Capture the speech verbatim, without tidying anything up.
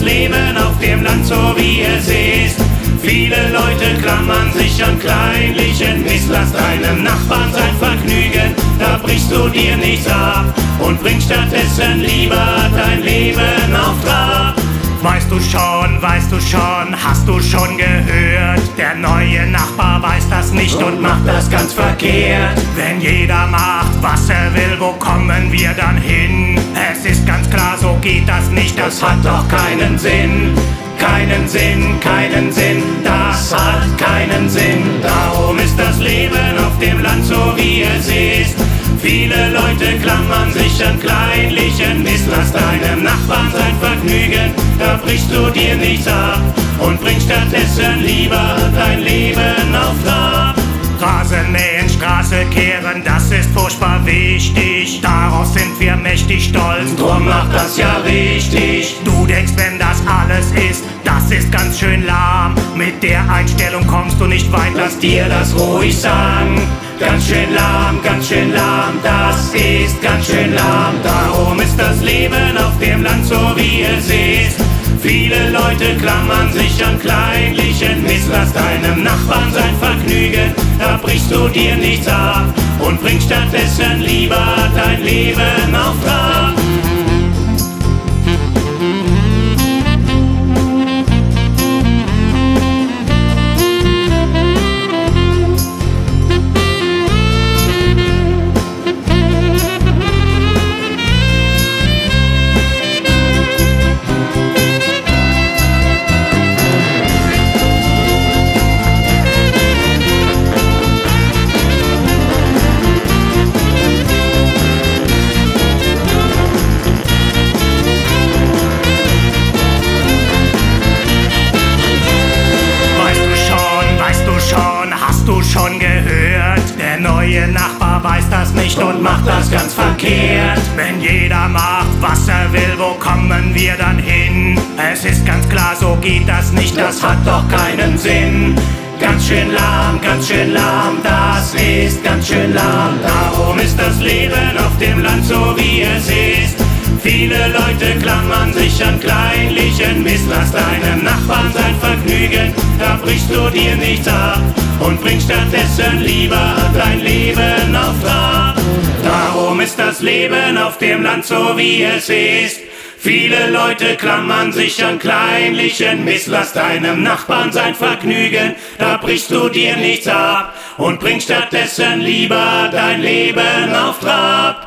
Leben auf dem Land so wie es ist. Viele Leute klammern sich an kleinlichen Mist. Lass deinem Nachbarn sein Vergnügen, da brichst du dir nichts ab und bringst stattdessen lieber dein Leben auf Trab. Weißt du schon, weißt du schon, hast du schon gehört? Der neue Nachbar weiß das nicht und macht das ganz verkehrt. Wenn jeder macht, was er will, wo kommen wir dann hin? Es ist ganz klar, so geht das nicht, das hat doch keinen Sinn. Keinen Sinn, keinen Sinn, das hat keinen Sinn. Darum ist das Leben auf dem Land so wie es ist. Viele Leute klammern sich an kleinlichen Mist. Lass deinem Nachbarn sein Vergnügen, da brichst du dir nichts ab und bringst stattdessen lieber dein Leben auf Trab. Rasen mähen, Straße kehren, das ist furchtbar wichtig. Darauf sind wir mächtig stolz, drum macht das ja richtig. Du denkst, wenn das alles ist, das ist ganz schön lahm. Mit der Einstellung kommst du nicht weit, lass dir das ruhig sagen. Ganz schön lahm, ganz schön lahm, das ist ganz schön lahm. Darum ist das Leben auf dem Land so wie es ist. Viele Leute klammern sich an kleinlichen Mist. Lass deinem Nachbarn sein Vergnügen, da brichst du dir nichts ab und bringst stattdessen lieber dein Leben auf Trab. Schon gehört, der neue Nachbar weiß das nicht und macht das ganz verkehrt. Wenn jeder macht, was er will, wo kommen wir dann hin? Es ist ganz klar, so geht das nicht, das hat doch keinen Sinn. Ganz schön lahm, ganz schön lahm, das ist ganz schön lahm. Darum ist das Leben auf dem Land so wie es ist. Viele Leute klammern sich an kleinlichen Mist. Lass deinem Nachbarn sein Vergnügen, da brichst du dir nichts ab und bringst stattdessen lieber dein Leben auf Trab. Darum ist das Leben auf dem Land so wie es ist. Viele Leute klammern sich an kleinlichen Mist. Lass deinem Nachbarn sein Vergnügen, da brichst du dir nichts ab und bringst stattdessen lieber dein Leben auf Trab.